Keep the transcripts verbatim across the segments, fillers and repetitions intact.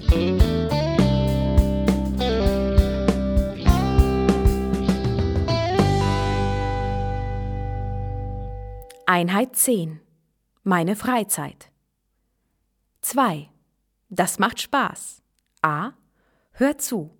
Einheit zehn. Meine Freizeit. zwei. Das macht Spaß. A. Hör zu.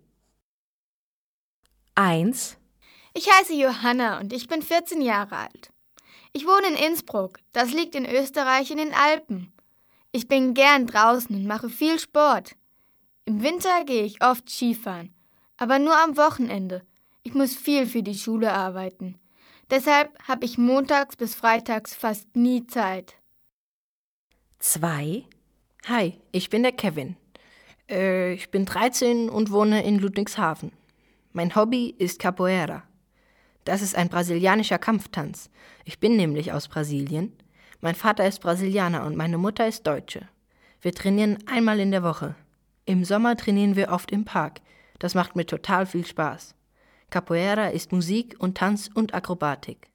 eins. Ich heiße Johanna und ich bin vierzehn Jahre alt. Ich wohne in Innsbruck, das liegt in Österreich in den Alpen. Ich bin gern draußen und mache viel Sport. Im Winter gehe ich oft Skifahren, aber nur am Wochenende. Ich muss viel für die Schule arbeiten. Deshalb habe ich montags bis freitags fast nie Zeit. zwei. Hi, ich bin der Kevin. Äh, ich bin dreizehn und wohne in Ludwigshafen. Mein Hobby ist Capoeira. Das ist ein brasilianischer Kampftanz. Ich bin nämlich aus Brasilien. Mein Vater ist Brasilianer und meine Mutter ist Deutsche. Wir trainieren einmal in der Woche. Im Sommer trainieren wir oft im Park. Das macht mir total viel Spaß. Capoeira ist Musik und Tanz und Akrobatik.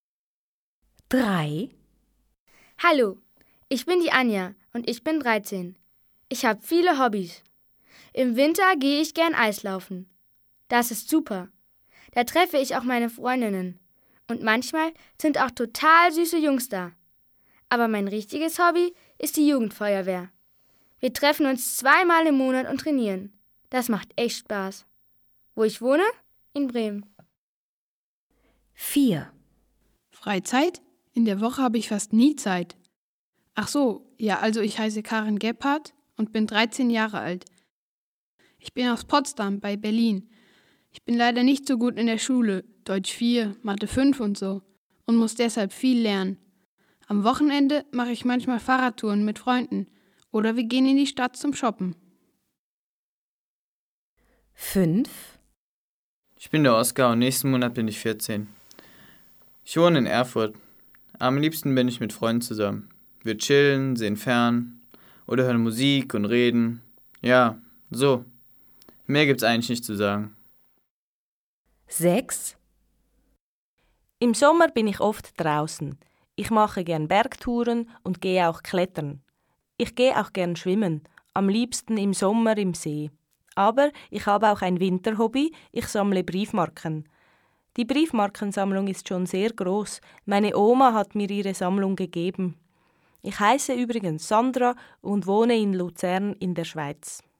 drei. Hallo, ich bin die Anja und ich bin dreizehn. Ich habe viele Hobbys. Im Winter gehe ich gern Eislaufen. Das ist super. Da treffe ich auch meine Freundinnen. Und manchmal sind auch total süße Jungs da. Aber mein richtiges Hobby ist die Jugendfeuerwehr. Wir treffen uns zweimal im Monat und trainieren. Das macht echt Spaß. Wo ich wohne? In Bremen. vier. Freizeit? In der Woche habe ich fast nie Zeit. Ach so, ja, also ich heiße Karin Gebhardt und bin dreizehn Jahre alt. Ich bin aus Potsdam bei Berlin. Ich bin leider nicht so gut in der Schule, Deutsch vier, Mathe fünf und so, und muss deshalb viel lernen. Am Wochenende mache ich manchmal Fahrradtouren mit Freunden oder wir gehen in die Stadt zum Shoppen. fünf. Ich bin der Oskar und nächsten Monat bin ich vierzehn. Ich wohne in Erfurt. Am liebsten bin ich mit Freunden zusammen. Wir chillen, sehen fern oder hören Musik und reden. Ja, so. Mehr gibt's eigentlich nicht zu sagen. sechs. Im Sommer bin ich oft draußen. Ich mache gern Bergtouren und gehe auch klettern. Ich gehe auch gern schwimmen, am liebsten im Sommer im See. Aber ich habe auch ein Winterhobby, ich sammle Briefmarken. Die Briefmarkensammlung ist schon sehr groß. Meine Oma hat mir ihre Sammlung gegeben. Ich heiße übrigens Sandra und wohne in Luzern in der Schweiz.